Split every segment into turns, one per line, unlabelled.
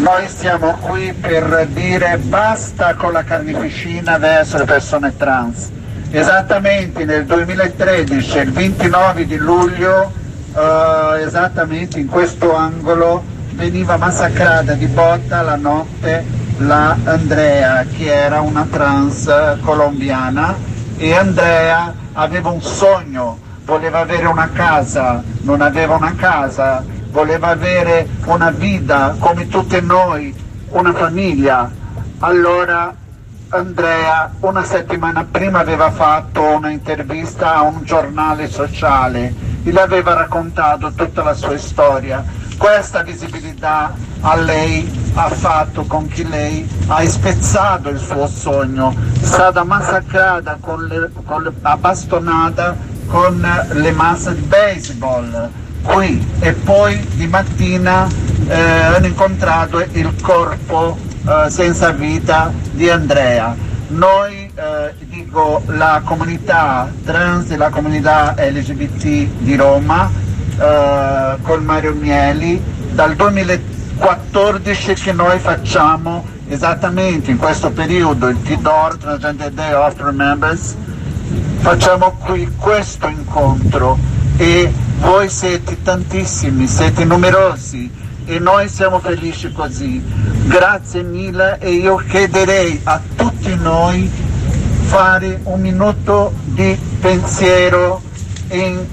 Noi siamo qui per dire basta con la carneficina verso le persone trans. Esattamente nel 2013, il 29 di luglio, esattamente in questo angolo, veniva massacrata di botta la notte la Andrea, che era una trans colombiana, e Andrea aveva un sogno, voleva avere una casa, non aveva una casa, voleva avere una vita come tutti noi, una famiglia. Allora Andrea una settimana prima aveva fatto una intervista a un giornale sociale e le aveva raccontato tutta la sua storia. Questa visibilità a lei ha fatto con che lei ha spezzato il suo sogno, è stata massacrata a bastonata con le mazze di baseball qui, e poi di mattina hanno incontrato il corpo senza vita di Andrea. Noi, dico, la comunità trans e la comunità LGBT di Roma, con Mario Mieli, dal 2014 che noi facciamo esattamente in questo periodo il TDOR, Transgender Day of Remembrance, facciamo qui questo incontro, e voi siete tantissimi, siete numerosi, e noi siamo felici così. Grazie mille, e io chiederei a tutti noi fare un minuto di pensiero in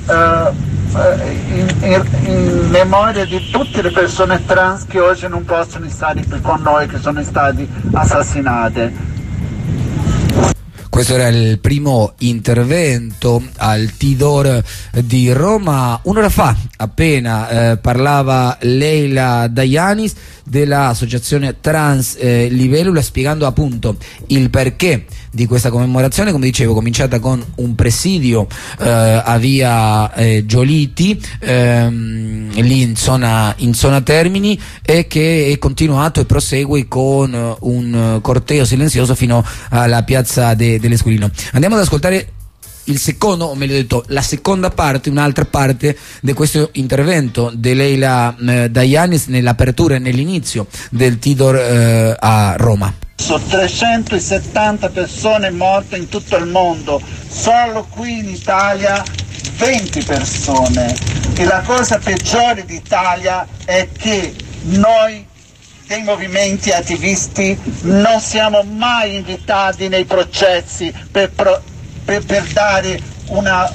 memoria di tutte le persone trans che oggi non possono stare qui con noi, che sono state assassinate.
Questo era il primo intervento al TDOR di Roma. Un'ora fa appena parlava Leila Dayanis dell'associazizione Trans Libellula, spiegando appunto il perché di questa commemorazione, come dicevo, cominciata con un presidio a via Gioliti, lì in zona Termini, e che è continuato e prosegue con un corteo silenzioso fino alla piazza dell'Esquilino. Andiamo ad ascoltare il secondo, o meglio detto la seconda parte, un'altra parte di questo intervento di Leila Dayanis nell'apertura e nell'inizio del TDOR a Roma.
Sono 370 persone morte in tutto il mondo, solo qui in Italia 20 persone, e la cosa peggiore d'Italia è che noi dei movimenti attivisti non siamo mai invitati nei processi per dare una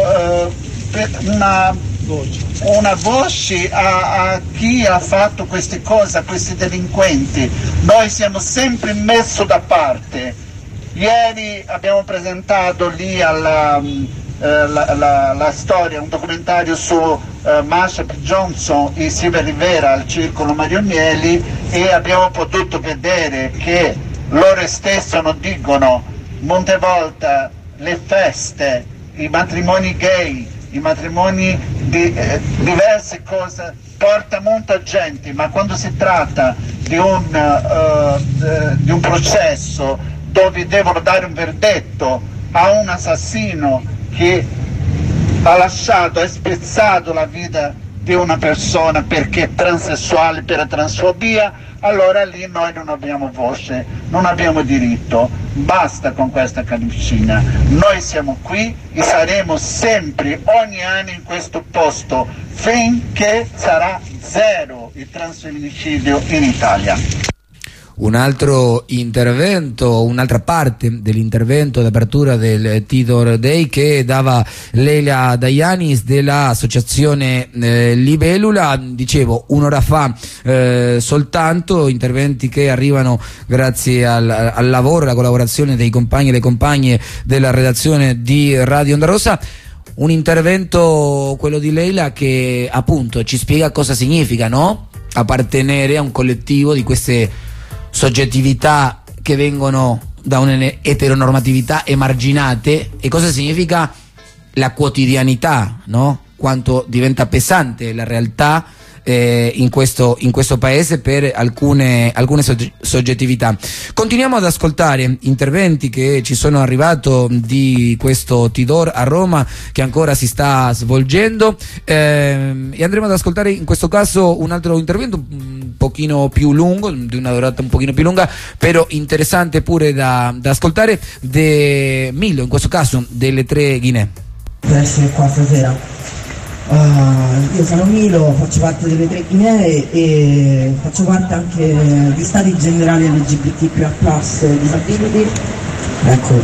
voce a chi ha fatto queste cose, a questi delinquenti. Noi siamo sempre messi da parte. Ieri abbiamo presentato lì la storia, un documentario su Marsha P. Johnson e Silvia Rivera al Circolo Mario Mieli, e abbiamo potuto vedere che loro stessi non dicono molte volte le feste, i matrimoni gay, i matrimoni di diverse cose porta molta gente, ma quando si tratta di un processo dove devono dare un verdetto a un assassino che ha spezzato la vita di una persona perché è transessuale, per transfobia, allora lì noi non abbiamo voce, non abbiamo diritto. Basta con questa carneficina. Noi siamo qui e saremo sempre, ogni anno in questo posto, finché sarà zero il transfemminicidio in Italia.
Un altro intervento, un'altra parte dell'intervento d'apertura del TDOR Day che dava Leila Dayanis dell'associazione Libellula. Dicevo, un'ora fa soltanto, interventi che arrivano grazie al lavoro e alla collaborazione dei compagni e le compagne della redazione di Radio Onda Rossa. Un intervento, quello di Leila, che appunto ci spiega cosa significa, no? Appartenere a un collettivo di queste soggettività che vengono da un'eteronormatività emarginate, e cosa significa la quotidianità, no? Quanto diventa pesante la realtà in questo paese per alcune soggettività. Continuiamo ad ascoltare interventi che ci sono arrivati di questo Tidor a Roma, che ancora si sta svolgendo, e andremo ad ascoltare in questo caso un altro intervento un pochino più lungo, di una durata un pochino più lunga, però interessante pure da ascoltare, de Milo, in questo caso delle Tre Guinee.
Per essere qua stasera. Io sono Milo, faccio parte delle Tre Guinee e faccio parte anche di Stati Generali LGBTQIA+ Disability, ecco,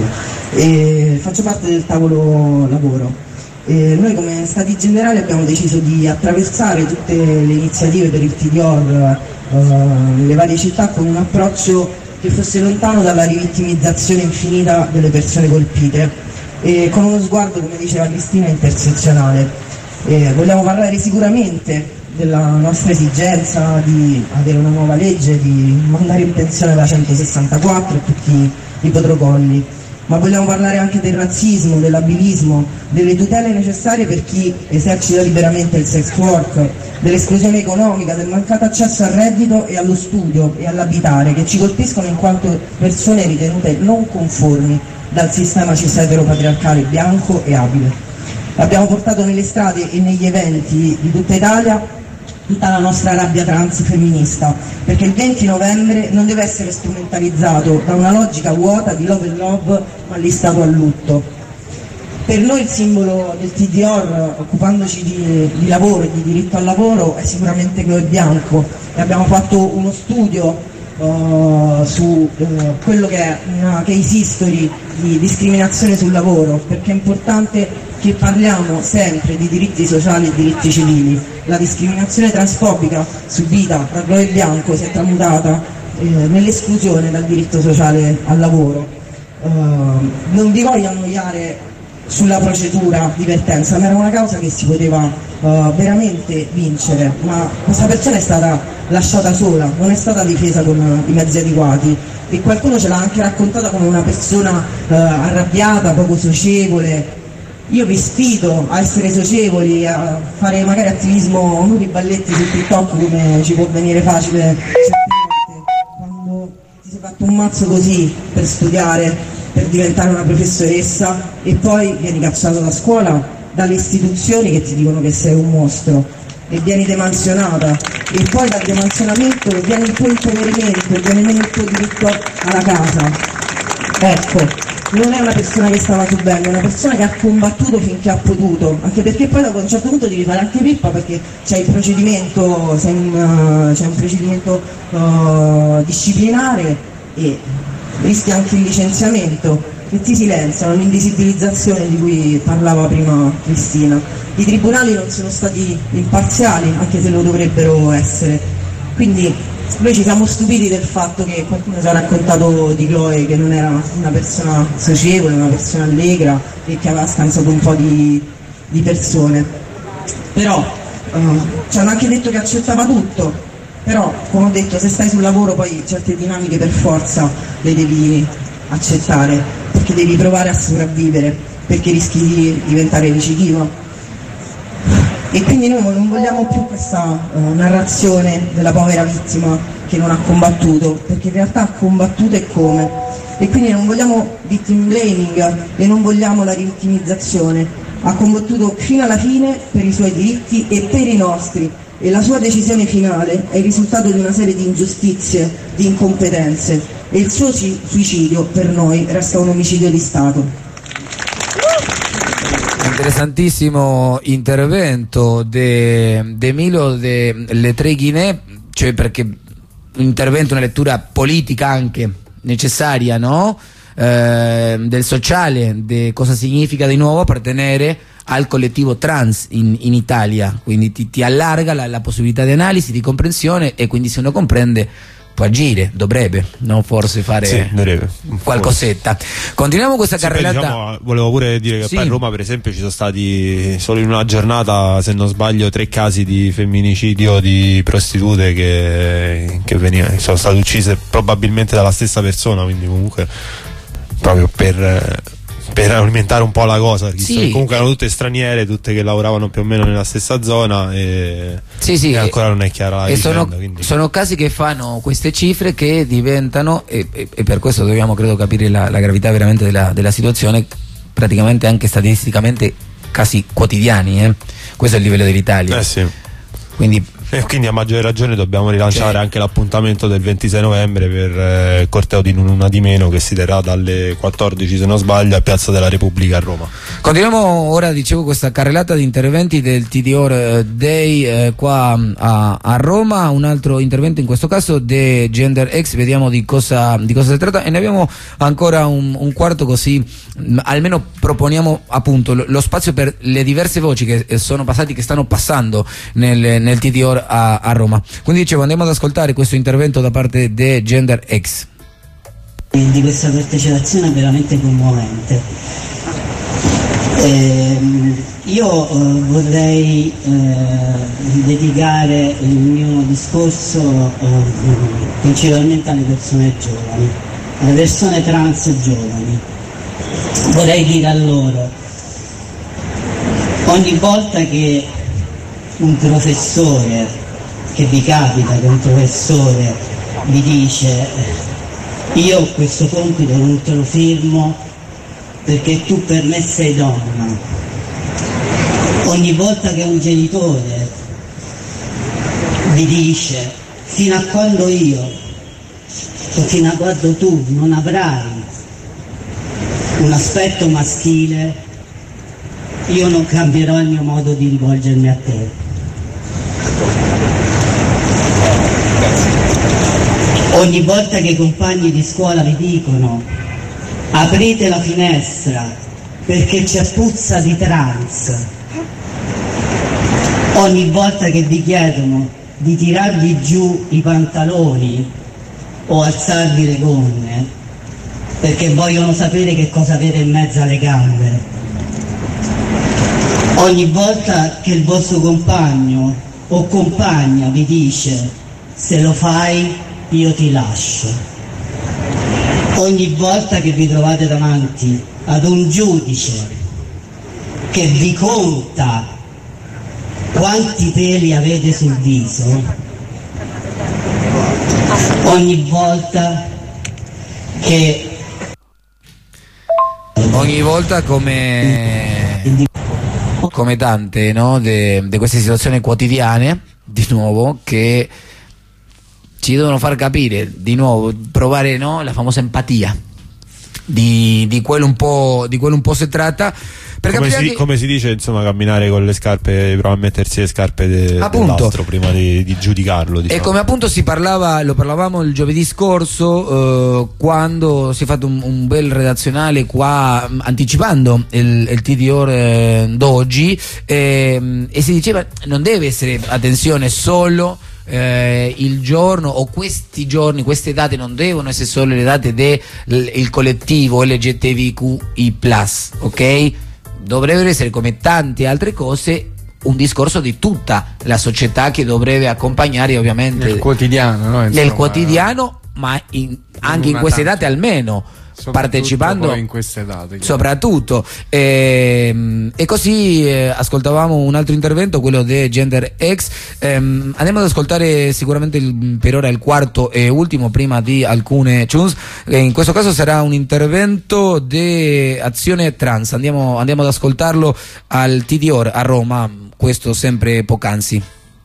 e faccio parte del tavolo lavoro. E noi come Stati Generali abbiamo deciso di attraversare tutte le iniziative per il TDOR nelle varie città con un approccio che fosse lontano dalla rivittimizzazione infinita delle persone colpite e con uno sguardo, come diceva Cristina, intersezionale. Vogliamo parlare sicuramente della nostra esigenza di avere una nuova legge, di mandare in pensione la 164 e tutti i protocolli, ma vogliamo parlare anche del razzismo, dell'abilismo, delle tutele necessarie per chi esercita liberamente il sex work, dell'esclusione economica, del mancato accesso al reddito e allo studio e all'abitare, che ci colpiscono in quanto persone ritenute non conformi dal sistema cis eteropatriarcale bianco e abile. Abbiamo portato nelle strade e negli eventi di tutta Italia tutta la nostra rabbia trans femminista, perché il 20 novembre non deve essere strumentalizzato da una logica vuota di love and love ma listato a lutto. Per noi il simbolo del TDOR, occupandoci di lavoro e di diritto al lavoro, è sicuramente quello bianco, e abbiamo fatto uno studio su quello che è una case history di discriminazione sul lavoro, perché è importante che parliamo sempre di diritti sociali e diritti civili. La discriminazione transfobica subita da Chloe Bianco si è tramutata nell'esclusione dal diritto sociale al lavoro. Non vi voglio annoiare sulla procedura di vertenza, ma era una causa che si poteva veramente vincere, ma questa persona è stata lasciata sola, non è stata difesa con i mezzi adeguati e qualcuno ce l'ha anche raccontata come una persona arrabbiata, poco socievole. Io vi sfido a essere socievoli, a fare magari attivismo nudi balletti su TikTok, come ci può venire facile quando ti sei fatto un mazzo così per studiare, per diventare una professoressa e poi vieni cacciato da scuola, dalle istituzioni che ti dicono che sei un mostro e vieni demansionata e poi dal demansionamento viene il tuo impoverimento e viene meno il tuo diritto alla casa. Ecco, non è una persona che stava subendo, è una persona che ha combattuto finché ha potuto, anche perché poi dopo a un certo punto devi fare anche pippa perché c'è il procedimento, c'è un procedimento disciplinare e rischi anche il licenziamento e ti silenziano, l'invisibilizzazione di cui parlava prima Cristina. I tribunali non sono stati imparziali, anche se lo dovrebbero essere, quindi noi ci siamo stupiti del fatto che qualcuno ci ha raccontato di Chloe che non era una persona socievole, una persona allegra e che aveva scansato un po' di persone, però ci hanno anche detto che accettava tutto, però come ho detto, se stai sul lavoro poi certe dinamiche per forza le devi accettare, perché devi provare a sopravvivere, perché rischi di diventare recidivo. E quindi noi non vogliamo più questa narrazione della povera vittima che non ha combattuto, perché in realtà ha combattuto e come. E quindi non vogliamo victim blaming e non vogliamo la rivittimizzazione. Ha combattuto fino alla fine per i suoi diritti e per i nostri. E la sua decisione finale è il risultato di una serie di ingiustizie, di incompetenze. E il suo suicidio per noi resta un omicidio di Stato.
Interessantissimo intervento de Milo delle Tre Guinee, cioè perché un intervento, una lettura politica anche necessaria, no? Del sociale, di cosa significa di nuovo appartenere al collettivo trans in Italia, quindi ti allarga la possibilità di analisi, di comprensione e quindi se uno comprende può agire, dovrebbe, non forse fare qualcosetta. Continuiamo questa carrellata.
Diciamo, volevo pure dire che
sì.
Poi a Roma per esempio ci sono stati solo in una giornata, se non sbaglio, 3 casi di femminicidio di prostitute che sono state uccise probabilmente dalla stessa persona, quindi comunque proprio per per alimentare un po' la cosa, perché
Sì.
comunque erano tutte straniere, tutte che lavoravano più o meno nella stessa zona e ancora non è chiara la vicenda,
sono casi che fanno queste cifre che diventano e per questo dobbiamo credo capire la gravità veramente della situazione, praticamente anche statisticamente casi quotidiani, questo è il livello dell'Italia.
Sì.
Quindi
a maggior ragione dobbiamo rilanciare anche l'appuntamento del 26 novembre per il corteo di Una di Meno, che si terrà dalle 14 se non sbaglio a Piazza della Repubblica a Roma.
Continuiamo ora, dicevo, questa carrellata di interventi del TDOR Day qua a Roma. Un altro intervento in questo caso di Gender X, vediamo di cosa si tratta, e ne abbiamo ancora un quarto, così almeno proponiamo appunto lo spazio per le diverse voci che sono passati, che stanno passando nel TDOR a Roma. Quindi dicevo, andiamo ad ascoltare questo intervento da parte di Gender X.
Di questa partecipazione è veramente commovente. Io vorrei dedicare il mio discorso principalmente alle persone giovani, alle persone trans giovani. Vorrei dire a loro, ogni volta che un professore, che vi capita che un professore vi dice io questo compito non te lo firmo perché tu per me sei donna, ogni volta che un genitore vi dice fino a quando io o fino a quando tu non avrai un aspetto maschile, io non cambierò il mio modo di rivolgermi a te. Ogni volta che i compagni di scuola vi dicono aprite la finestra perché c'è puzza di trans, ogni volta che vi chiedono di tirarvi giù i pantaloni o alzarvi le gonne perché vogliono sapere che cosa avete in mezzo alle gambe, ogni volta che il vostro compagno o compagna vi dice se lo fai io ti lascio, ogni volta che vi trovate davanti ad un giudice che vi conta quanti peli avete sul viso, ogni volta
come tante, no, di queste situazioni quotidiane, di nuovo, che ci devono far capire, di nuovo, provare, no, la famosa empatia di quello un po' si tratta,
come si dice, insomma, camminare con le scarpe, provare a mettersi le scarpe dell'altro prima di giudicarlo, diciamo.
E come appunto lo parlavamo il giovedì scorso, quando si è fatto un bel redazionale qua anticipando il TDOR d'oggi, e si diceva non deve essere, attenzione, solo il giorno o questi giorni, queste date non devono essere solo le date del collettivo LGTBQI+, ok? Dovrebbero essere, come tante altre cose, un discorso di tutta la società che dovrebbe accompagnare ovviamente
nel quotidiano, no? Insomma,
nel quotidiano, ma anche in queste date almeno, partecipando
in queste date,
soprattutto, e così ascoltavamo un altro intervento, quello di Gender X. Andiamo ad ascoltare sicuramente per ora il quarto e ultimo prima di alcune tunes. In questo caso sarà un intervento di Azione Trans. Andiamo ad ascoltarlo al TDOR a Roma, questo sempre poc'anzi.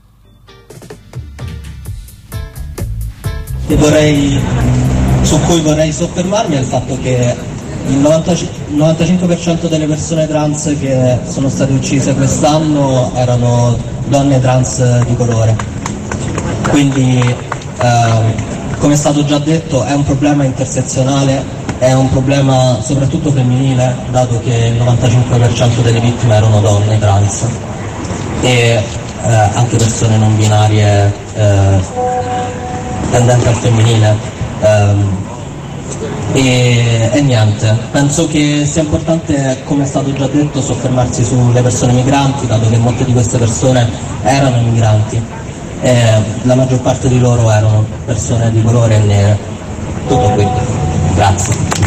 Su cui vorrei soffermarmi è il fatto che il 95% delle persone trans che sono state uccise quest'anno erano donne trans di colore. Quindi, come è stato già detto, è un problema intersezionale, è un problema soprattutto femminile, dato che il 95% delle vittime erano donne trans e anche persone non binarie tendenti al femminile. E niente, penso che sia importante, come è stato già detto, soffermarsi sulle persone migranti, dato che molte di queste persone erano immigranti e la maggior parte di loro erano persone di colore e nere. Tutto qui, grazie.